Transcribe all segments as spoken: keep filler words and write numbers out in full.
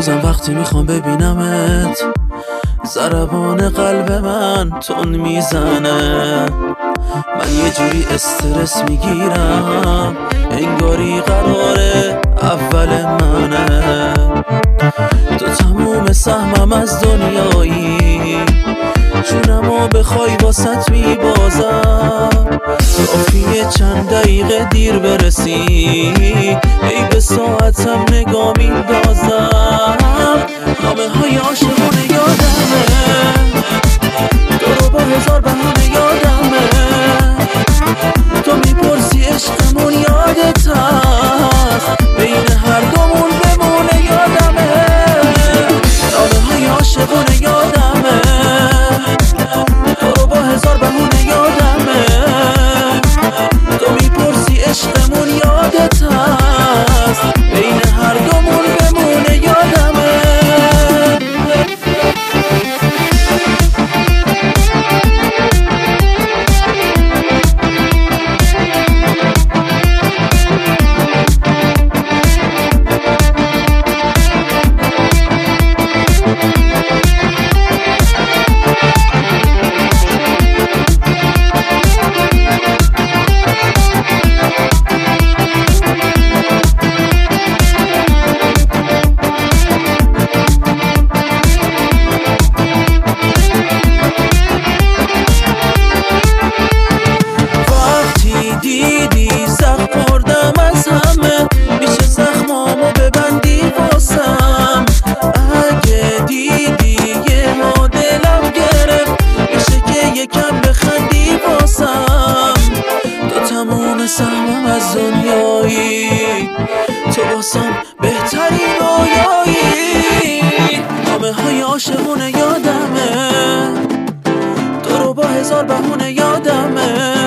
هنوزم وقتی میخوام ببینمت ضربان قلب من تون میزنه. من یه جوری استرس میگیرم انگاری قراره اول منه. تو تموم سهمم از دنیایی، جونمو بخوای واسط میبازم. کافیه چند دقیقه دیر برسی، ای به ساعتم نگاه میندازم. نامه های عاشقونه یادمه، تو رو با هزار بهونه یادمه. تو میپرسی عشقمون یادت هست، بین هر دومون بمونه یادمه. نامه های عاشقونه یادمه، تو رو با هزار بهونه یادمه. تو میپرسی عشقمون یادت هست، بین هر دومون بمونه یادمه. دیدی زخم خوردم از همه، میشه زخمامو ببندی واسم. اگه دیدی یه ها دلم گرفت، میشه که یکم بخندی واسم. تو تموم سهمم از دنیایی، تو واسم بهترین رویایی. نامه های عاشقونه یادمه، تو رو با هزار بهونه یادمه.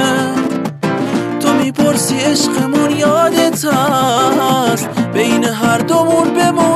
میپرسی عشقمون یادت هست، بین هر دومون بمون